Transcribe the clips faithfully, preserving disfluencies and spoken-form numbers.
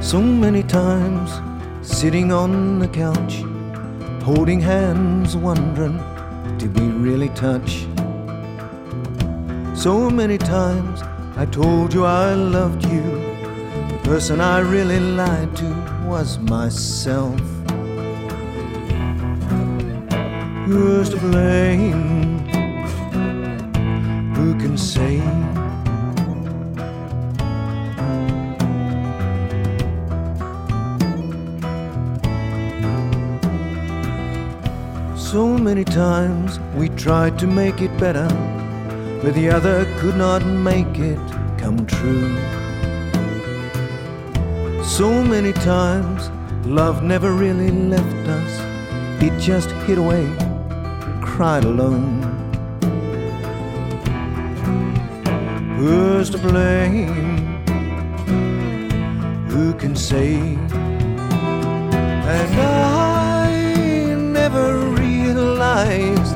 So many times sitting on the couch, holding hands, wondering, did we really touch? So many times I told you I loved you. The person I really lied to was myself. Who's to blame? Who can say? So many times we tried to make it better, but the other could not make it come true. So many times love never really left us. It just hid away, cried alone. Who's to blame? Who can say? And I never realized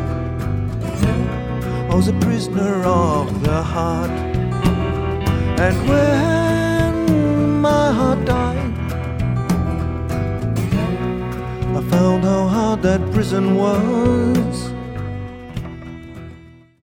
I was a prisoner of the heart. And when my heart died, I found how hard that prison was.